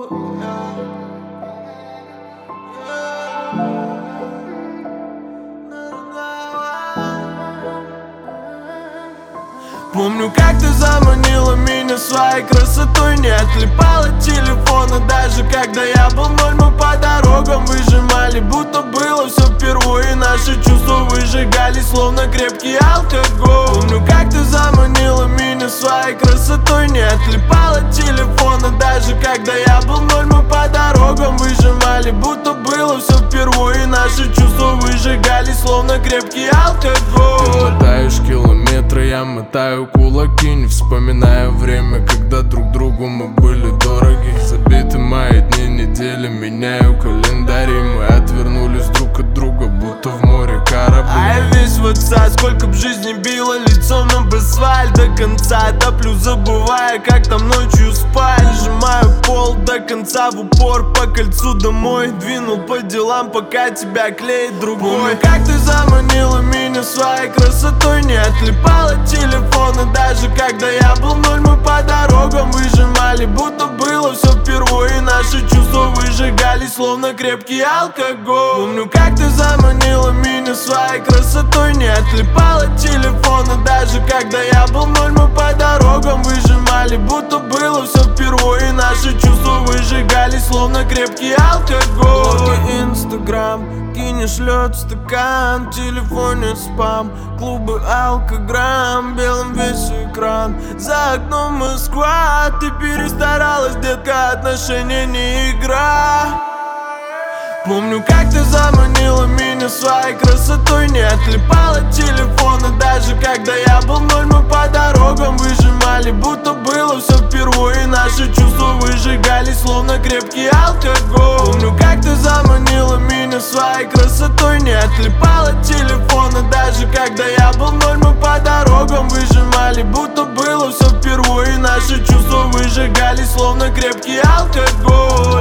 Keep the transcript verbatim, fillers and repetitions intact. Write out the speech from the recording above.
Помню, как ты заманила меня своей красотой, не отлипала от телефона, даже когда я был ноль. Мы по дорогам выжимали, будто было все впервые. Наши чувства выжигали, словно крепкий алкоголь. Помню, как ты заманила меня своей красотой, не отлипала от телефона, даже когда я был ноль. Мы по дорогам выжимали, будто было все впервые. Наши чувства выжигали, словно крепкий алкоголь. Ты мотаешь километры, я мотаю кулаки, не вспоминая время, когда друг другу мы были дороги. Забиты мои дни, недели, меняю календари. Мы отвернулись друг от друга, будто в море корабли. А я весь в отца, сколько б жизни било лицом об асфальт. До конца топлю, забывая, как там ночью спать. Сжимаю пол до конца в упор, по кольцу домой двинул по делам, пока тебя клеит другой. Помню, как ты заманила меня своей красотой, не отлипала от телефона, даже когда я был ноль. Мы по дорогам выжимали, будто было все впервые. Наши чувства выжигали, словно крепкий алкоголь. Помню, как ты заманила меня своей красотой, не отлипала от телефона, даже когда я был ноль. Мы по дорогам выжимали, будто было все впервые. Наши чувства выжигали, словно крепкий алкоголь. Блоги, инстаграм, кинешь шлет стакан, в телефоне спам, клубы, алкограмм, белым весь экран. За окном Москва, ты перестаралась, детка, отношения не игра. Помню, как ты заманила меня своей красотой, не отлипала от телефона, даже когда я был ноль. Мы по дорогам выжимали, будто было все впервые. Наши чувства выжигали, словно крепкий алкоголь. Помню, как ты заманила меня своей красотой, не отлипала от телефона, даже когда я был ноль. Мы по дорогам выжимали, будто было все впервые. Наши чувства выжигали, словно крепкий алкоголь.